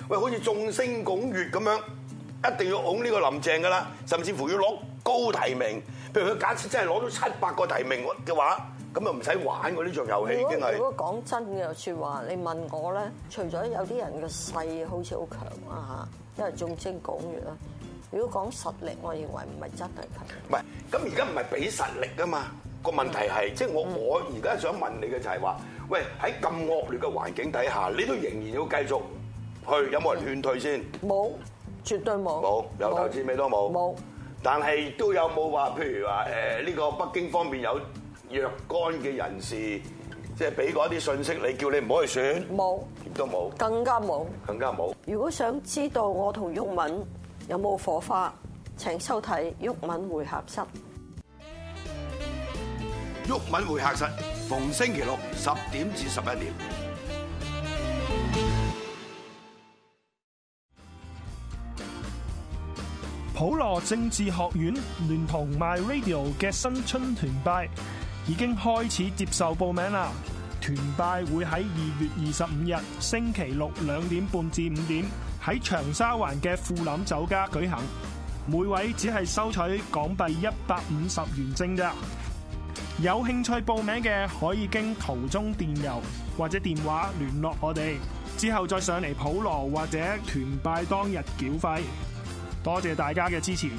喂，好似眾星拱月咁樣，一定要擁呢個林鄭噶啦，甚至乎要攞高提名。譬如佢假設真係攞到700個提名嘅話，咁就唔使玩喎呢場遊戲已經係。 如果講真嘅説話，你問我咧，除咗有啲人嘅勢好似好強啊嚇，因為眾星拱月啦。如果講實力，我認為唔係真係強。 唔係，咁而家唔係比實力啊嘛。個問題係，即係我而家想問你嘅就係話，喂，喺咁惡劣嘅環境底下，你都仍然要繼續去，有冇人勸退先？ 冇，絕對冇。 冇，由頭至尾都冇。 冇。但係都有冇話，譬如話呢個北京方面有若干嘅人士，即係俾嗰啲信息你，叫你唔好去選？冇，亦都冇。更加冇。更加冇。如果想知道我同毓民有冇火花，請收睇毓民會客室。毓民會客室逢星期六10點至11點。 普羅政治學院聯同 MyRadio 嘅新春團拜已經開始接受報名啦！團拜會喺2月25日星期六2點半至5點喺長沙灣嘅富林酒家舉行，每位只係收取港幣150元正咋。有興趣報名嘅可以經途中電郵或者電話聯絡我哋，之後再上嚟普羅或者團拜當日繳費。多謝大家嘅支持。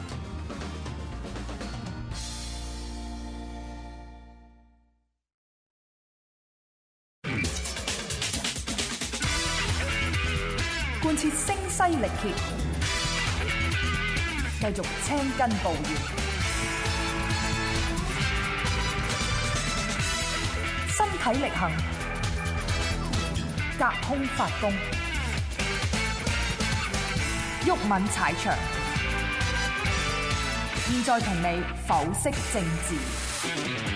貫徹聲嘶力竭，繼續青筋暴現，身體力行，隔空發功，毓民踩場，現在同你剖析政治。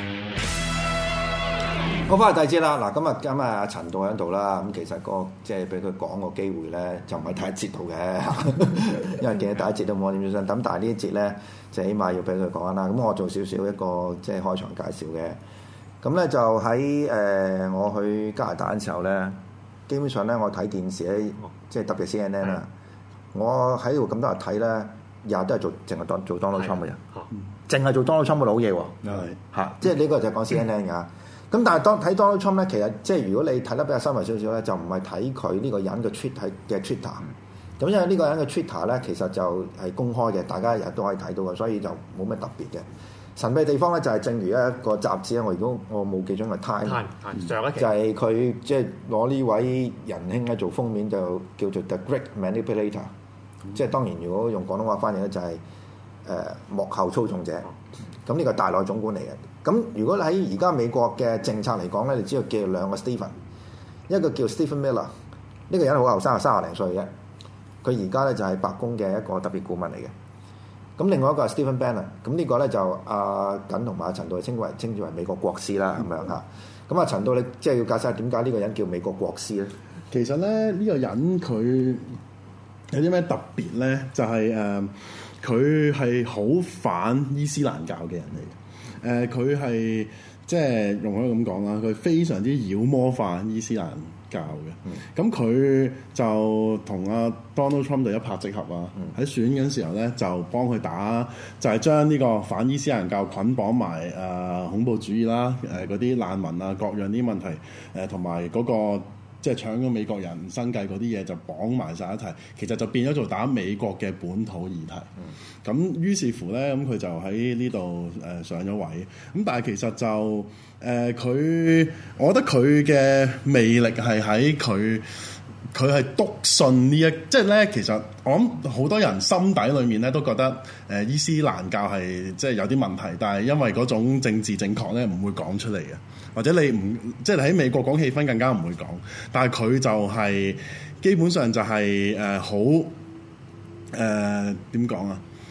好，翻嚟第二節啦。嗱，今日阿陳導喺度啦。咁其實即係俾佢講個機會咧，就唔係第一節度嘅，因為見到第一節都冇點樣。咁但係呢一節咧，就起碼要俾佢講啦。咁我做少少一個即係開場介紹嘅。咁咧就喺我去加拿大嘅時候咧，基本上咧我睇電視咧，即係特別 CNN 啦。我喺度咁多日睇咧，日日都係淨係做 Donald Trump 嘅人，淨係做 Donald Trump 嘅老嘢喎。係，即係呢個就係講 CNN 㗎。咁但係當睇 Donald Trump 咧，其實即係如果你睇得比較深入少少咧，就唔係睇佢呢個人嘅 Twitter。咁因為呢個人嘅 Twitter 咧，其實就係公開嘅，大家日日都可以睇到嘅，所以就冇咩特別嘅。神秘地方咧就係正如一個雜誌咧，如果我冇記錯係 Time，就係佢即係攞呢位仁兄咧做封面，就叫做 The Great Manipulator。即係當然，如果用廣東話翻譯咧，就係幕後操縱者。咁呢個大內總管嚟嘅。咁如果喺而家美國嘅政策嚟講咧，你知道叫兩個 Stephen， 一個叫 Stephen Miller， 呢個人好後生，30零歲嘅。佢而家咧就係白宮嘅一個特別顧問嚟嘅。咁另外一個係 Stephen Bannon， 咁呢個咧就阿瑾同埋阿陳導稱之為美國國師啦，咁樣嚇。咁阿陳導你即係要解釋下點解呢個人叫美國國師咧？ 其實咧呢個人佢有啲咩特別咧？就係佢係好反伊斯蘭教嘅人嚟嘅。佢係即係用可以咁講啦，佢非常之妖魔化伊斯蘭教嘅。咁佢就同阿 Donald Trump 就一拍即合啊！喺選緊時候咧，就幫佢打，就係將呢個反伊斯蘭教捆綁埋恐怖主義啦，嗰啲難民啊，各樣啲問題，同埋嗰個即係搶咗美國人生計嗰啲嘢就綁埋晒一齊，其實就變咗做打美國嘅本土議題。咁於是乎咧，咁佢就喺呢度上咗位。咁但係其實就佢，我覺得佢嘅魅力係喺佢係篤信呢一，即係咧其實我諗好多人心底裏面咧都覺得伊斯蘭教係即係有啲問題，但係因為嗰種政治正確咧唔會講出嚟嘅，或者你唔即係喺美國講氣氛更加唔會講，但係佢就係基本上就係好點講啊？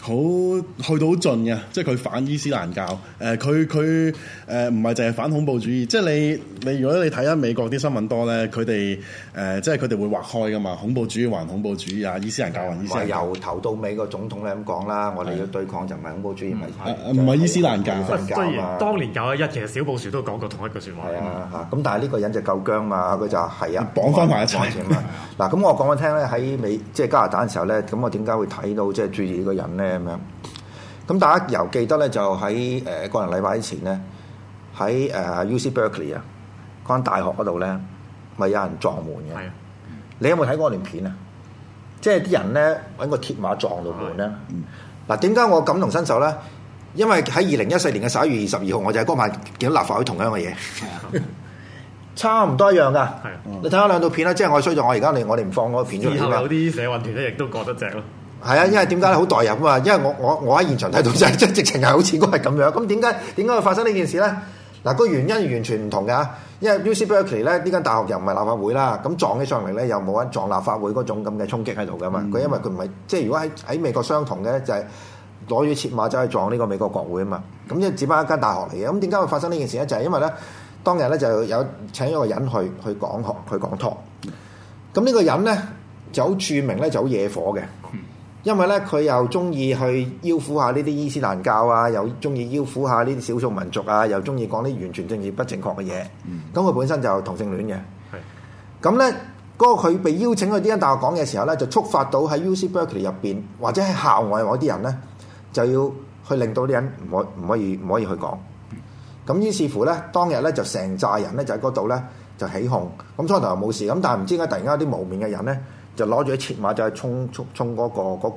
好去到好盡嘅，即係佢反伊斯蘭教。佢唔係淨係反恐怖主義，即係你如果你睇下美國啲新聞多咧，佢哋即係佢哋會劃開噶嘛，恐怖主義還恐怖主義啊，伊斯蘭教還伊斯蘭教。 由頭到尾個總統咧咁講啦，我哋要對抗就唔係恐怖主義， 唔係伊斯蘭教。 雖然當年911其實小布殊都講過同一句説話。 係啊，咁但係呢個人就夠僵嘛，佢就係啊綁翻埋一齊嘛。嗱，咁我講緊聽咧，喺即係加拿大嘅時候咧，咁我點解會睇到即係注意呢個人咧咁樣？咁大家又記得咧，就喺個零禮拜之前咧，喺UC Berkeley 啊嗰間大學嗰度咧，咪有人撞門嘅。係啊，你有冇睇過嗰段片啊？即係啲人咧揾個鐵馬撞到門咧。嗱，點解我感同身受咧？因為喺2014年嘅11月22號，我就喺嗰晚見到立法會同樣嘅嘢，差唔多一樣㗎。你睇下兩套片啦，即係我衰咗，我哋唔放嗰個片出嚟。 之後有啲社運團咧，亦都覺得正咯。 係啊，因為點解咧？好代入啊嘛，因為我喺現場睇到就係即係直情係好似嗰係咁樣。咁點解會發生呢件事咧？嗱，個原因完全唔同㗎。因為 UC Berkeley 咧呢間大學又唔係立法會啦，咁撞起上嚟咧又冇人撞立法會嗰種咁嘅衝擊喺度㗎嘛。佢因為佢唔係即係如果喺美國相同嘅就係攞住鐵馬走去撞呢個美國國會啊嘛。咁即係只不過一間大學嚟嘅。咁點解會發生呢件事咧？就係因為咧當日咧就有請一個人去講talk。咁呢個人咧就好著名咧，就好惹火嘅。因為咧，佢又中意去邀苦下呢啲伊斯蘭教啊，又中意邀苦下呢啲少數民族啊，又中意講啲完全政治不正確嘅嘢。咁佢本身就同性戀嘅。咁咧，嗰個佢被邀請去呢間大學講嘅時候咧，就觸發到喺 UC Berkeley 入邊或者喺校外嗰啲人咧，就要去令到啲人唔可以去講。咁於是乎咧，當日咧就成寨人咧就喺嗰度咧就起哄。咁初頭又冇事，咁但係唔知點解突然間啲無面嘅人咧，就攞住啲鐵馬就去衝嗰個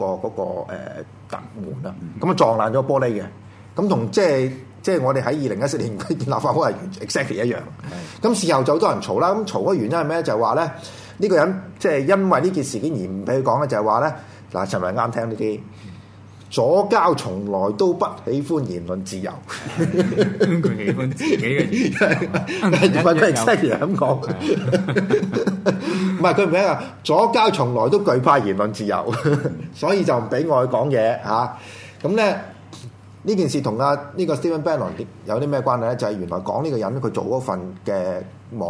門啦，咁啊撞爛咗玻璃嘅，咁同即係我哋喺2014年立法會係 exactly 一樣。咁事後就好多人嘈啦，咁嘈嘅原因係咩？就係話咧呢個人即係因為呢件事件而唔俾佢講咧，就係話咧嗱，陳文啱聽呢啲左膠從來都不喜歡言論自由， 佢喜歡自己嘅言論， 唔係佢 exactly 咁講。唔係佢唔係啊！左膠從來都懼怕言論自由，所以就唔俾我去講嘢嚇。咁咧呢件事同呢個 Stephen Bannon 有啲咩關係咧？就係、是、原來講呢個人佢做嗰份嘅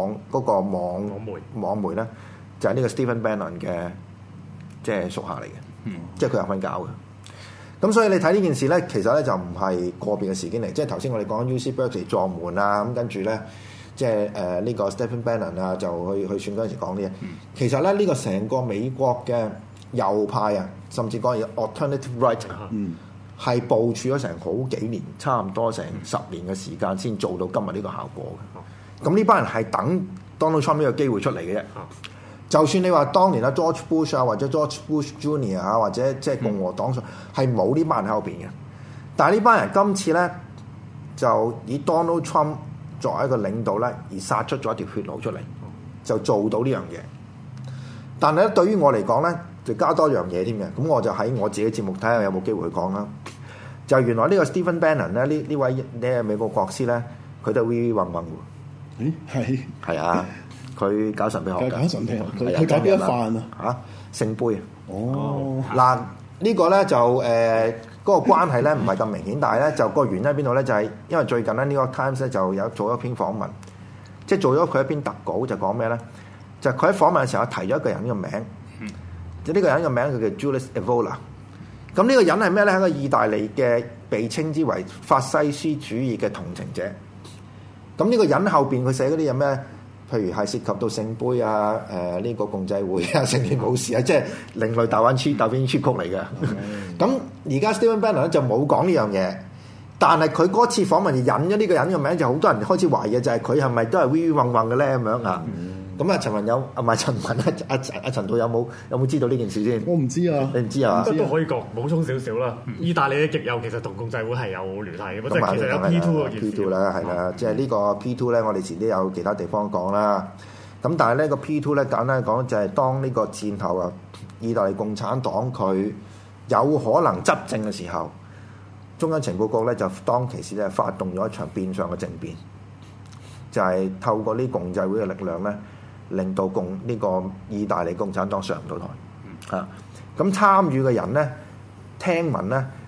網媒咧，就係、是、呢個 Stephen Bannon 嘅即係屬下嚟嘅，即係佢有份搞嘅。咁所以你睇呢件事咧，其實咧就唔係個別嘅事件嚟，即係頭先我哋講 UC Berkeley 撞門啊，咁跟住咧。即係呢個 Stephen Bannon 啊，就去選嗰陣時講啲嘢。其實咧呢個成個美國嘅右派啊，甚至講嘢 alternative right 係部署咗成好幾年，差唔多成10年嘅時間先做到今日呢個效果嘅。咁呢班人係等 Donald Trump 呢個機會出嚟嘅啫。就算你話當年啊 George Bush 啊，或者 George Bush Junior 啊，或者即係共和黨上係冇呢班人喺後邊嘅。但係呢班人今次咧就以 Donald Trump作為一個領導咧，而殺出咗一條血路出嚟，就做到呢樣嘢。但係咧，對於我嚟講咧，就加多樣嘢添嘅。咁我就喺我自己節目睇下有冇機會去講啦。就原來呢個 Stephen Bannon 咧，呢位呢美國國師咧，佢都會混混喎。 咦？係啊，佢搞神秘學㗎。 搞神秘學，佢搞邊一範啊？ 聖杯。 哦。 嗱，呢個咧就嗰個關係咧唔係咁明顯，但係咧就個原因喺邊度咧？就係因為最近咧呢個 Times 咧就有做一篇訪問，即係做咗佢一篇特稿，就講咩咧？就佢喺訪問嘅時候提咗一個人嘅名，就呢個人嘅名佢叫 Julius Evola。咁呢個人係咩咧？係一個意大利嘅被稱之為法西斯主義嘅同情者。咁呢個人後邊佢寫嗰啲有咩？譬如係涉及到聖杯啊、呢個共濟會啊、聖殿武士啊，即係另類大灣區曲嚟嘅。咁而家 Stephen Bannon 咧就冇講呢樣嘢，但係佢嗰次訪問就引咗呢個人嘅名，就好多人開始懷疑就係佢係咪都係 V 混混嘅咧咁樣啊？咁啊，陳文有唔係陳文阿陳導有冇知道呢件事先？ 我唔知啊， 你唔知啊？ 都可以講補充少少啦。意大利嘅極右其實同共濟會係有聯繫嘅，即係其實有 P2 嘅件事。 P2 啦，係啦，即係呢個 P2 咧，我哋遲啲有其他地方講啦。咁但係呢個 P2 咧，簡單講就係當呢個戰後啊，意大利共產黨佢有可能執政嘅時候，中央情報局咧就當其時咧發動咗一場變相嘅政變，就係透過呢共濟會嘅力量咧。令到呢個意大利共產黨上唔到台咁參與嘅人咧，聽聞咧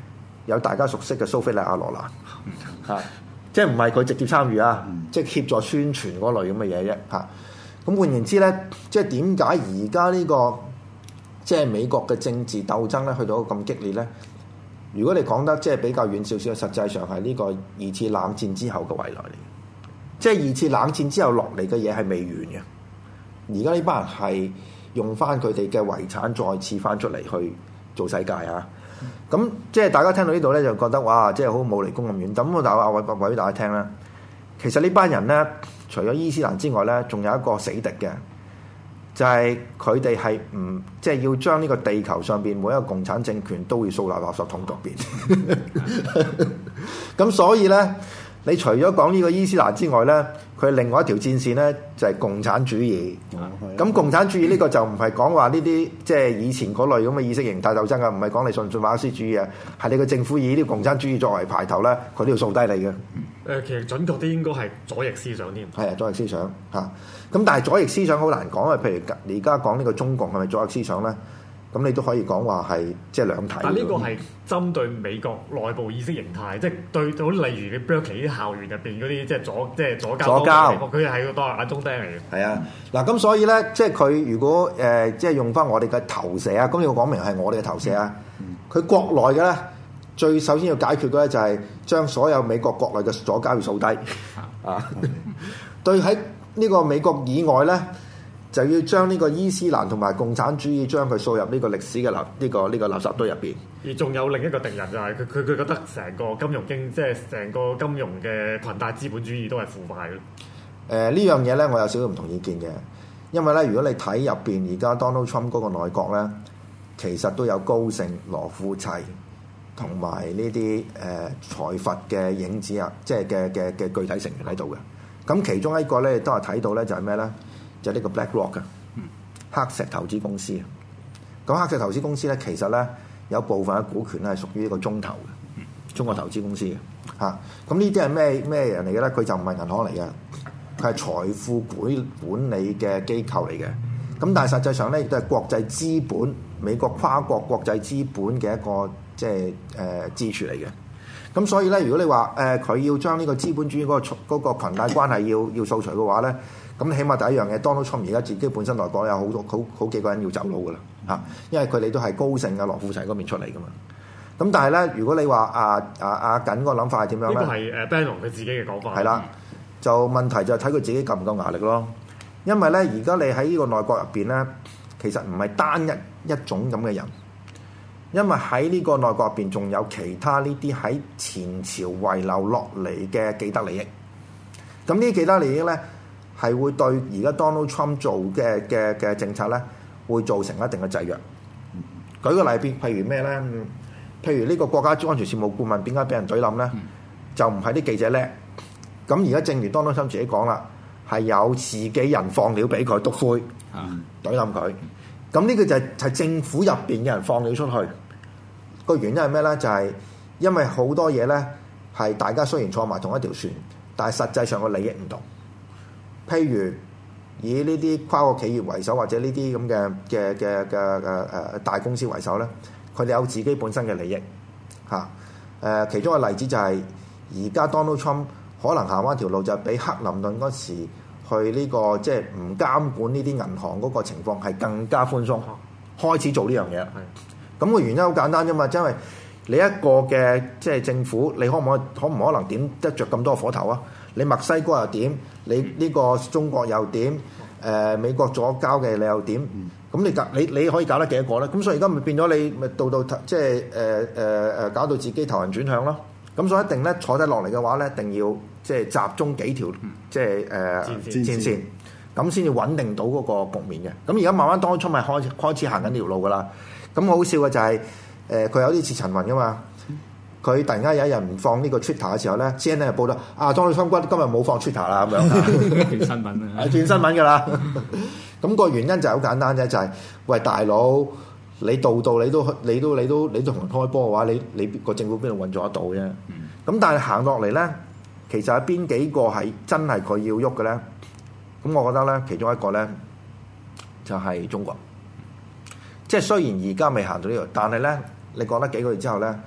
有大家熟悉嘅蘇菲利亞羅蘭嚇，即係唔係佢直接參與啊，即係協助宣傳嗰類咁嘅嘢啫嚇。咁換言之咧，即係點解而家呢個即係美國嘅政治鬥爭咧，去到咁激烈咧？如果你講得即係比較遠少少，實際上係呢個二次冷戰之後嘅未來嚟嘅，即係二次冷戰之後落嚟嘅嘢係未完嘅。而家呢班人係用翻佢哋嘅遺產再次翻出嚟去做世界啊！咁即係大家聽到呢度咧，就覺得哇，即係好冇離宮咁遠。咁我話俾大家聽啦，其實呢班人咧，除咗伊斯蘭之外咧，仲有一個死敵嘅。就係佢哋係唔即係要將呢個地球上邊每一個共產政權都會掃入垃圾桶入邊。咁所以咧，你除咗講呢個伊斯蘭之外咧，佢另外一條戰線咧就係共產主義。咁共產主義呢個就唔係講話呢啲即係以前嗰類咁嘅意識形態鬥爭啊，唔係講你信馬克思主義啊，係你個政府以呢個共產主義作為排頭咧，佢都要掃低你嘅。 其實準確啲應該係左翼思想添。係啊，左翼思想嚇。咁但係左翼思想好難講啊。譬如而家講呢個中共係咪左翼思想咧？咁你都可以講話係即係兩體。但呢個係針對美國內部意識形態，即係對到例如你 Berkeley 啲校園入邊嗰啲即係左膠，佢係當眼中釘嚟嘅。 係啊，嗱咁所以咧，即係佢如果即係用翻我哋嘅投射啊，咁你要講明係我哋嘅投射啊。佢國內嘅咧，最首先要解決嘅咧就係將所有美國國內嘅左膠要掃低啊。對喺呢個美國以外咧，就要將呢個伊斯蘭同埋共產主義將佢掃入呢個歷史嘅呢個垃圾堆入邊。 而仲有另一個敵人就係佢覺得成個金融即係成個金融嘅裙帶資本主義都係腐敗嘅。 呢樣嘢咧，我有少少唔同意見嘅，因為咧，如果你睇入邊而家 Donald Trump 嗰個內閣咧，其實都有高盛、羅富齊同埋呢啲財閥嘅影子啊，即係嘅具體成員喺度嘅。咁其中一個咧都係睇到咧就係咩咧？就係呢個 BlackRock 嘅黑石投資公司。咁黑石投資公司咧，其實咧有部分嘅股權咧係屬於呢個中投嘅中國投資公司嘅嚇。咁呢啲係咩人嚟嘅咧？佢就唔係銀行嚟嘅，佢係財富管理嘅機構嚟嘅。咁但係實際上咧亦都係國際資本、美國跨國國際資本嘅一個即係支柱嚟嘅。咁所以咧，如果你話佢要將呢個資本主義嗰個裙帶關係要掃除嘅話咧，咁起碼第一樣嘢 Donald Trump 而家自己本身內閣有好幾個人要走佬噶啦嚇，因為佢哋都係高盛啊、羅富齊嗰邊出嚟噶嘛。咁但係咧，如果你話阿緊個諗法係點樣咧？ 呢個係Bannon佢自己嘅講法。 係啦，就問題就係睇佢自己夠唔夠牙力咯。因為咧，而家你喺呢個內閣入邊咧，其實唔係單一種咁嘅人。因為喺呢個內閣入邊，仲有其他呢啲喺前朝遺留落嚟嘅既得利益。咁呢啲既得利益咧，係會對而家 Donald Trump 做嘅政策咧，會造成一定嘅制約。舉個例譬如咩咧？譬如呢個國家安全事務顧問點解俾人懟冧咧？就唔係啲記者叻。咁而家正如 Donald Trump 自己講啦，係有自己人放料俾佢篤灰，懟冧佢。咁呢個就係政府入邊嘅人放料出去。個原因係咩咧？就係因為好多嘢咧係大家雖然坐埋同一條船，但係實際上個利益唔同。譬如以呢啲跨國企業為首，或者呢啲咁嘅大公司為首咧，佢哋有自己本身嘅利益嚇。其中嘅例子就係而家 Donald Trump 可能行翻條路，就係比克林頓嗰時去呢個即係唔監管呢啲銀行嗰個情況係更加寬鬆，開始做呢樣嘢。咁個原因好簡單啫嘛，因為你一個嘅即係政府，你可唔可能點得着咁多火頭啊？你墨西哥又點？你呢個中國又點？美國左膠嘅你又點？咁你可以搞得幾多個咧？咁所以而家咪變咗你咪到即係搞到自己頭暈轉向咯。咁所以一定咧坐低落嚟嘅話咧，一定要即係集中幾條即係戰線，咁先至穩定到嗰個局面嘅。咁而家慢慢當初咪開始行緊條路噶啦。咁好笑嘅就係佢有啲似陳雲噶嘛，佢突然間有一日唔放呢個 Twitter 嘅時候咧 CNN 就報道Donald Trump今日冇放 Twitter 啦咁樣， 轉新聞啊， 轉新聞㗎啦。咁個原因就係好簡單啫，就係喂大佬，你度你都同人開波嘅話，你個政府邊度運作得到啫？咁但係行落嚟咧，其實係邊幾個係真係佢要喐嘅咧？咁我覺得咧，其中一個咧就係中國。即係雖然而家未行到呢度，但係咧，你講得幾個月之後咧，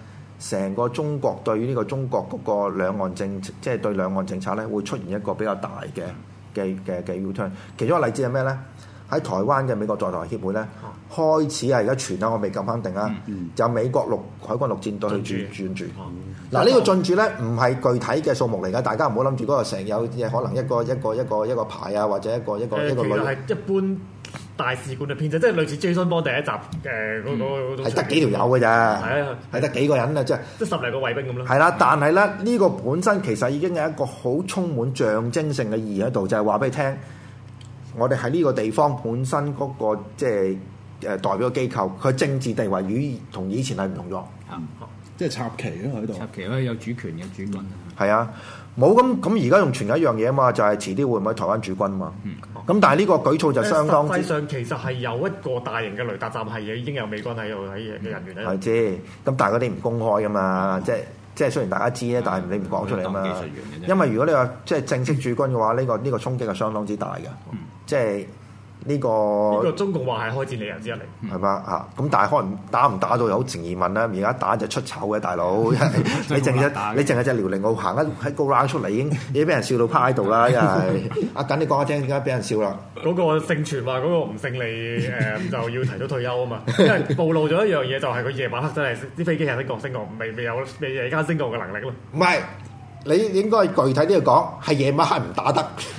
成個中國對於呢個中國嗰個兩岸政，即係對兩岸政策咧，會出現一個比較大嘅 U-turn。其中一個例子係咩咧？喺台灣嘅美國在台協會咧，開始係而家傳啦，我未咁肯定啊。就美國海軍陸戰隊去轉駐。嗱，呢個進駐咧唔係具體嘅數目嚟㗎，大家唔好諗住嗰個成有嘢可能一個牌啊，或者一個旅。 其實係一般大使館嘅編制，即係類似 Jason Bond 第一集嗰個。係得幾條友㗎咋？係得幾個人啊？即係 10零個衛兵咁咯。係啦，但係咧呢個本身其實已經係一個好充滿象徵性嘅意義喺度，就係話俾你聽。我哋喺呢個地方本身嗰個即係代表嘅機構，佢政治地位同以前係唔同咗， 即係插旗咯喺度。 插旗咯，有主權嘅主軍。 係啊，冇咁而家仲傳緊一樣嘢啊嘛，就係遲啲會唔會台灣駐軍啊嘛？咁但係呢個舉措就相當。實際上其實係有一個大型嘅雷達站係已經有美軍喺度嘅人員喺度。 係知，咁但係嗰啲唔公開噶嘛，即係雖然大家知咧，但係你唔講出嚟啊嘛。因為如果你話即係正式駐軍嘅話，呢個衝擊係相當之大嘅。即係呢個中共話係開戰理由之一嚟， 係嘛嚇？咁但係可能打唔打到有成疑問啦。而家打就出醜嘅大佬，你淨係隻遼寧號行喺個 round 出嚟已經俾人笑到趴喺度啦。因為阿緊你講下聽點解俾人笑啦？ 嗰個盛傳話嗰個唔勝利就要提早退休啊嘛，因為暴露咗一樣嘢就係佢夜晚黑真係啲飛機係升降未有夜間升降嘅能力咯。 唔係。你應該具體啲去講，係夜晚黑唔打得，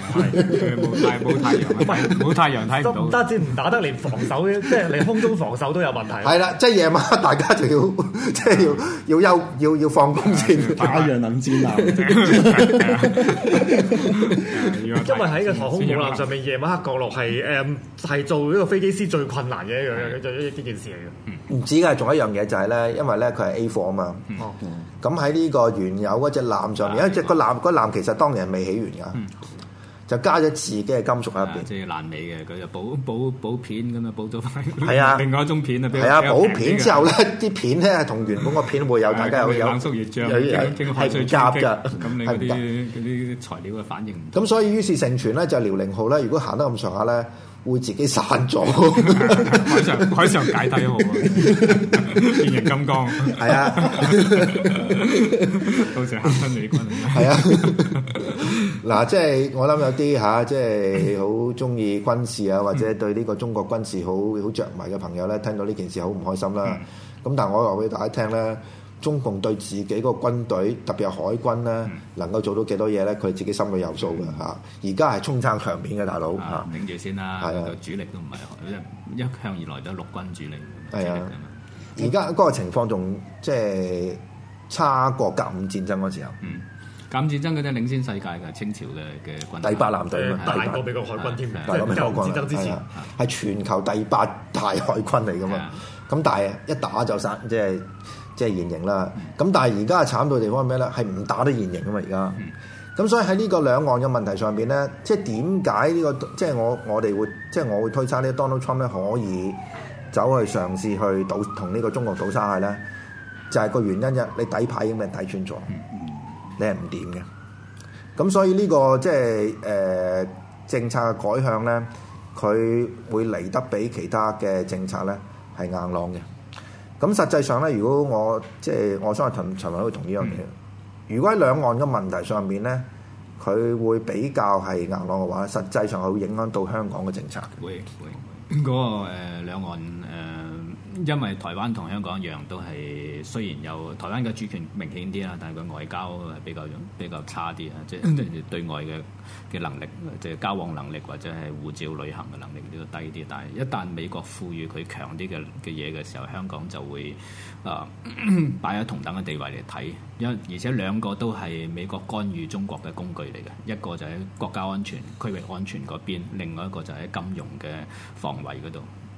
冇太陽睇唔到。 唔單止唔打得，連防守即係連空中防守都有問題。 係啦，即係夜晚黑大家就要即係要放工先。 太陽能戰艦， 因為喺個航空母艦上面，夜晚黑降落係做呢個飛機師最困難嘅一件事嚟嘅。 唔止㗎，仲有一樣嘢就係咧，因為咧佢係 A 貨啊嘛。咁喺呢個原有嗰隻艦上面，因為個艦其實當年係未起完㗎，就加咗自己嘅金屬喺入邊。 即係爛尾嘅，佢就補片咁啊，補咗翻。 係啊， 另外一種片啊， 係啊，補片之後咧，啲片咧係同原本個片會有大家有冷縮熱脹， 係唔夾㗎。 咁你嗰啲材料嘅反應唔咁所以於是盛傳咧就遼寧號咧，如果行得咁上下咧，會自己散咗。 海上解體號，變形金剛。 係啊， 到時行親美軍。 係啊，嗱，即係我諗有啲即係好中意軍事啊，或者對呢個中國軍事好着迷嘅朋友咧，聽到呢件事好唔開心啦。咁但係我話俾大家聽咧，中共對自己個軍隊，特別係海軍咧，能夠做到幾多嘢咧？佢自己心裏有數嘅嚇。而家係衝撐場面嘅大佬嚇， 頂住先啦。係啊，主力都唔係一向以來都係陸軍主力。 係啊，而家嗰個情況仲即係差過甲午戰爭嗰時候。 甲午戰爭嗰啲領先世界嘅清朝嘅軍隊， 第8艦隊啊嘛， 大過美國海軍添， 即係甲午戰爭之前係全球第8大海軍嚟噶嘛。咁但係一打就散，即係現形啦。咁但係而家慘到地方係咩咧？係唔打得現形啊嘛而家。咁所以喺呢個兩岸嘅問題上邊咧，即係點解呢個即係我哋會即係我會推測呢 Donald Trump 咧可以走去嘗試去同呢個中國賭沙蟹咧，就係個原因啫。你底牌已經俾人睇穿咗。你係唔掂嘅，咁所以呢個即係政策嘅改向咧，佢會嚟得比其他嘅政策咧係硬朗嘅。咁實際上咧，如果我相信陳文會同意呢樣嘢。如果喺兩岸嘅問題上面咧，佢會比較係硬朗嘅話，實際上係會影響到香港嘅政策。 會嗰個兩岸因為台灣同香港一樣，都係雖然有台灣嘅主權明顯啲啦，但係佢外交係比較差啲啊，即係對外嘅能力，即係交往能力或者係護照旅行嘅能力都低啲。但係一旦美國賦予佢強啲嘅嘢嘅時候，香港就會擺喺同等嘅地位嚟睇，而且兩個都係美國干預中國嘅工具嚟嘅，一個就喺國家安全、區域安全嗰邊，另外一個就喺金融嘅防衛嗰度。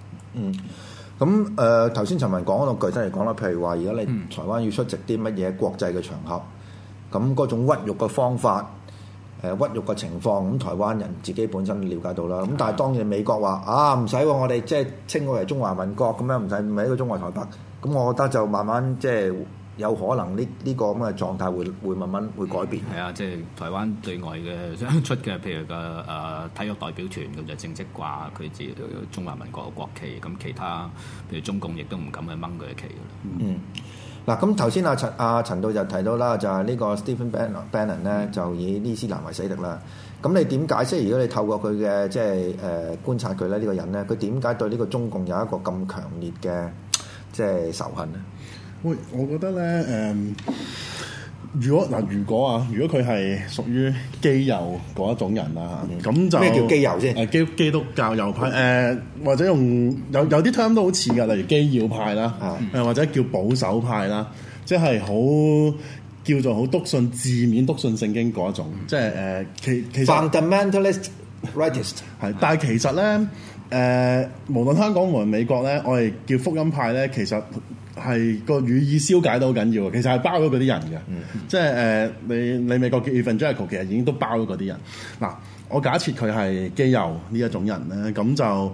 咁頭先陳文講嗰個具體嚟講啦，譬如話而家你台灣要出席啲乜嘢國際嘅場合，咁嗰種屈辱嘅方法，屈辱嘅情況，咁台灣人自己本身了解到啦。咁但係當然美國話唔使喎，我哋即係稱佢為中華民國咁樣，唔係一個中華台北。咁我覺得就慢慢即係有可能呢個咁嘅狀態會慢慢會改變。 係啊，即係台灣對外嘅出嘅，譬如個體育代表團咁就正式掛佢自己中華民國嘅國旗，咁其他譬如中共亦都唔敢去掹佢嘅旗㗎啦。 嗱，咁頭先阿陳導就提到啦，就係呢個 Stephen Bannon 咧，就以伊斯蘭為死敵啦。咁你點解釋？如果你透過佢嘅即係觀察佢咧，呢個人咧，佢點解對呢個中共有一個咁強烈嘅即係仇恨咧？ 喂，我覺得咧如果佢係屬於基友嗰一種人啦，咁就咩叫基友先？ 基督教右派或者用有啲 term 都好似㗎，例如基要派啦，或者叫保守派啦，即係好叫做好篤信字面篤信聖經嗰一種，即係其實 fundamentalist rightist 係，但係其實咧無論香港無論美國咧，我哋叫福音派咧，其實係個語意消解都好緊要，其實係包咗嗰啲人嘅，即係你美國叫 evangelical 其實已經都包咗嗰啲人。嗱，我假設佢係基友呢一種人咧，咁就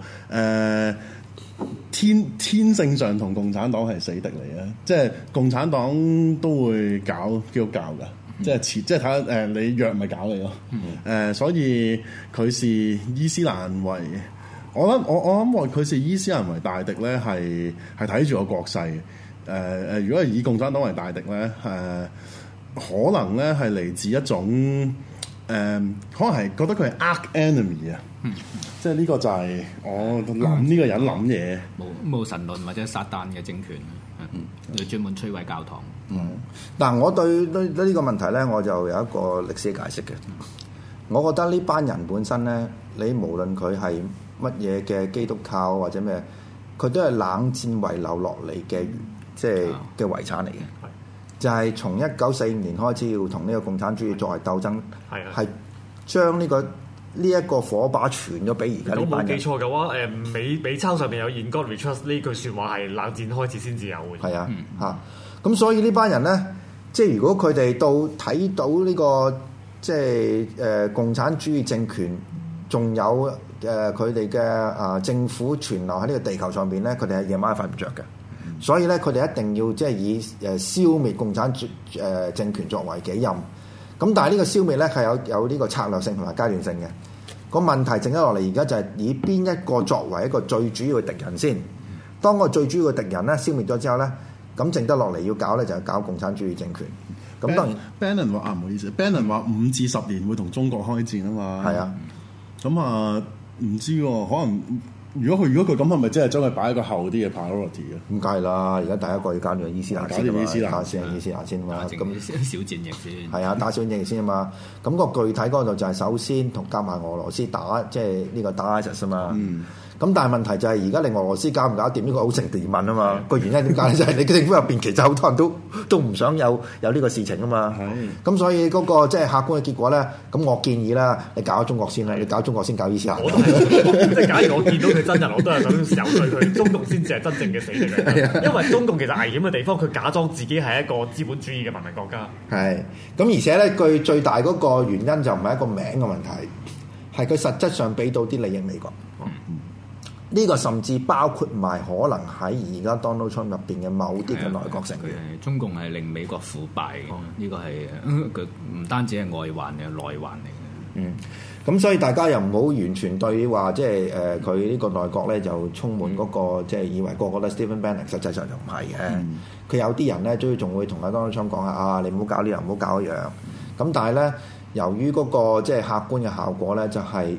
天性上同共產黨係死敵嚟嘅，即係共產黨都會搞基督教㗎，即係睇下你弱咪搞你咯，所以佢是伊斯蘭為。我諗話佢是伊斯蘭為大敵咧，係睇住個國勢。如果係以共產黨為大敵咧，可能咧係嚟自一種可能係覺得佢係 arch enemy 啊。即係呢個就係我諗呢個人諗嘢， 冇神論或者撒旦嘅政權，要專門摧毀教堂。 嗱，我對呢個問題咧，我就有一個歷史解釋嘅。我覺得呢班人本身咧，你無論佢係乜嘢嘅基督教或者咩，佢都係冷戰遺留落嚟嘅，即係嘅遺產嚟嘅。就係從1945年開始要同呢個共產主義作為鬥爭，係將呢一個火把傳咗俾而家呢班人。 我冇記錯嘅話，美鈔上面有 In God We Trust 呢句説話係冷戰開始先至有嘅。 係啊，咁所以呢班人咧，即係如果佢哋睇到呢個即係共產主義政權，仲有佢哋嘅政府存留喺呢個地球上邊咧，佢哋係夜晚瞓唔着嘅。所以咧，佢哋一定要即係以消滅共產政權作為己任。咁但係呢個消滅咧係有呢個策略性同埋階段性嘅。個問題剩咗落嚟，而家就係以邊一個作為一個最主要嘅敵人先。當個最主要嘅敵人咧消滅咗之後咧，咁剩得落嚟要搞咧就係搞共產主義政權。咁當然 Bannon 話唔好意思，Bannon 話5至10年會同中國開戰啊嘛。 係啊， 咁唔知喎，可能。如果佢咁，係咪真係將佢擺一個後啲嘅 priority 嘅？ 咁梗係啦，而家第一個要搞掂伊斯蘭先啊嘛，打先伊斯蘭先嘛， 咁小戰役先。 係啊，打小戰役先啊嘛。咁個具體嗰度就係首先同夾埋俄羅斯打，即係呢個打 ISIS 啊嘛。咁但係問題就係而家你俄羅斯搞唔搞掂呢個好成疑問啊嘛。個原因點解咧？就係你嘅政府入邊其實好多人都唔想有呢個事情啊嘛。咁所以嗰個即係客觀嘅結果咧，咁我建議啦，你搞中國先啦，你搞中國先搞伊斯蘭。 即係假如我見到佢真人，我都係想游說佢，中共先至係真正嘅死敵嚟。因為中共其實危險嘅地方，佢假裝自己係一個資本主義嘅文明國家。 係。咁而且咧，佢最大嗰個原因就唔係一個名嘅問題，係佢實質上俾到啲利益美國。呢個甚至包括埋可能喺而家 Donald Trump 入邊嘅某啲嘅內閣成員。 中共係令美國腐敗嘅，呢個係佢唔單止係外患嘅內患嚟嘅。 咁所以大家又唔好完全對話，即係佢呢個內閣咧就充滿嗰個即係以為個個都 Stephen Bannon，實際上就唔係嘅。佢有啲人咧都仲會同阿 Donald Trump 講啊，你唔好搞呢樣，唔好搞嗰樣。咁但係咧，由於嗰個即係客觀嘅效果咧，就係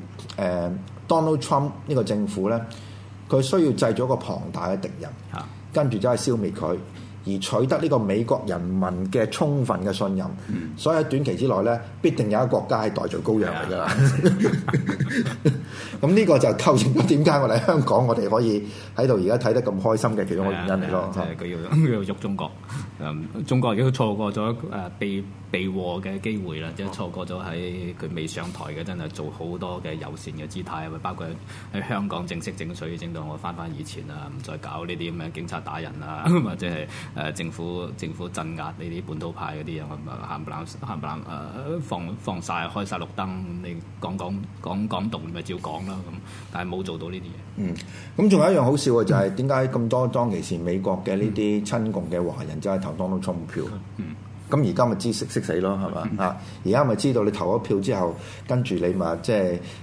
Donald Trump 呢個政府咧，佢需要製造一個龐大嘅敵人，跟住就去消滅佢，而取得呢個美國人民嘅充分嘅信任。所以喺短期之內咧，必定有一個國家係代罪羔羊嚟㗎。咁呢個就構成咗點解我哋喺香港我哋可以喺度而家睇得咁開心嘅其中一個原因嚟咯。 即係佢要喐中國，中國亦都錯過咗避禍嘅機會啦，即係錯過咗喺佢未上台嘅真係做好多嘅友善嘅姿態，包括喺香港正式整水整到我翻以前啊，唔再搞呢啲咁嘅警察打人啊，或者係政府鎮壓呢啲本土派嗰啲人，冚唪唥放晒開晒綠燈，你講港獨咪照講啦咁，但係冇做到呢啲嘢。 咁仲有一樣好笑嘅就係點解咁多當其時美國嘅呢啲親共嘅華人就係投Donald Trump票？咁而家咪識死咯，係嘛？而家咪知道你投咗票之後，跟住你咪即係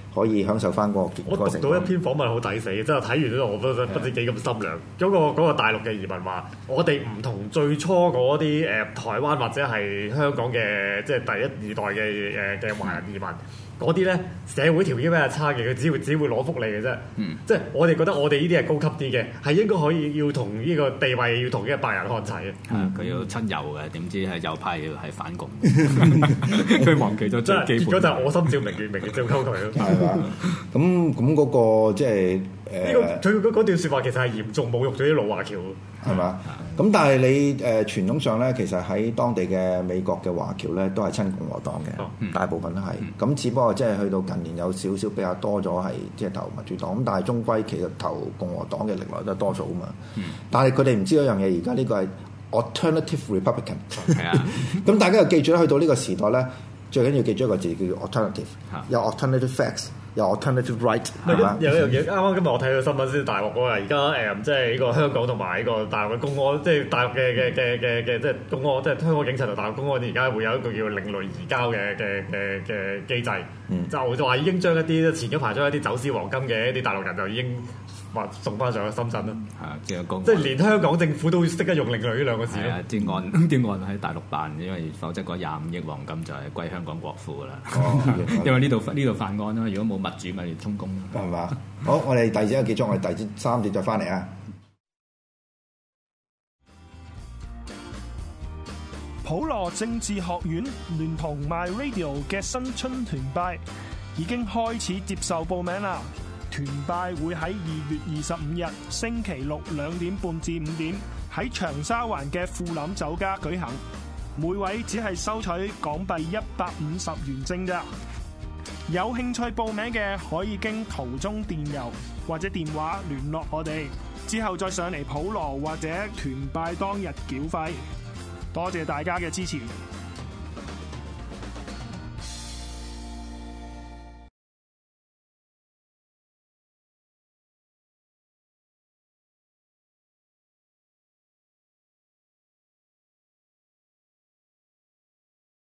可以享受翻嗰個我讀到一篇訪問好抵死，真係睇完之後我都不知幾咁心涼。嗰個大陸嘅移民話，我哋唔同最初嗰啲台灣或者係香港嘅即係第一二代嘅華人移民。嗰啲咧社會條件比較差嘅，佢只會攞福利嘅啫。即係我哋覺得我哋呢啲係高級啲嘅，係應該可以要同呢個地位要同呢個白人看齊嘅。 佢要親右嘅，點知係右派要係反共，佢忘記咗最基本。 結果就係我心照明月照溝佢咯。 係嘛？咁嗰個即係呢個佢嗰段説話其實係嚴重侮辱咗啲老華僑。 係嘛？咁但係你傳統上咧，其實喺當地嘅美國嘅華僑咧，都係親共和黨嘅，大部分都係。咁只不過即係去到近年有少少比較多咗係即係投民主黨，咁但係終歸其實投共和黨嘅歷來都係多數啊嘛。但係佢哋唔知一樣嘢，而家呢個係 alternative Republican。係啊。咁大家又記住咧，去到呢個時代咧，最緊要記住一個字叫做 alternative，有 alternative facts。有 alternative right 係嘛？ 有一樣嘢，啱啱今日我睇到新聞先，大陸嗰個而家即係呢個香港同埋呢個大陸嘅公安，即係大陸嘅即係公安，即係香港警察同大陸公安，而家會有一個叫另類移交嘅機制，就話已經將一啲前一排將一啲走私黃金嘅一啲大陸人就已經送翻上去深圳啦。係啊，即係連香港政府都識得用另類呢兩個字咯。 啲案喺大陸辦，因為否則嗰25億黃金就係歸香港國庫噶啦。因為呢度犯案啦，如果冇物主咪充公咯，係嘛？好，我哋第二節結束，我哋第三節再翻嚟啊！ 普羅政治學院聯同 My Radio 嘅新春團拜已經開始接受報名啦！團拜會喺2月25日星期六2點半至5點喺長沙灣嘅富林酒家舉行，每位只係收取港幣150元正咋。有興趣報名嘅可以經途中電郵或者電話聯絡我哋，之後再上嚟普羅或者團拜當日繳費。多謝大家嘅支持。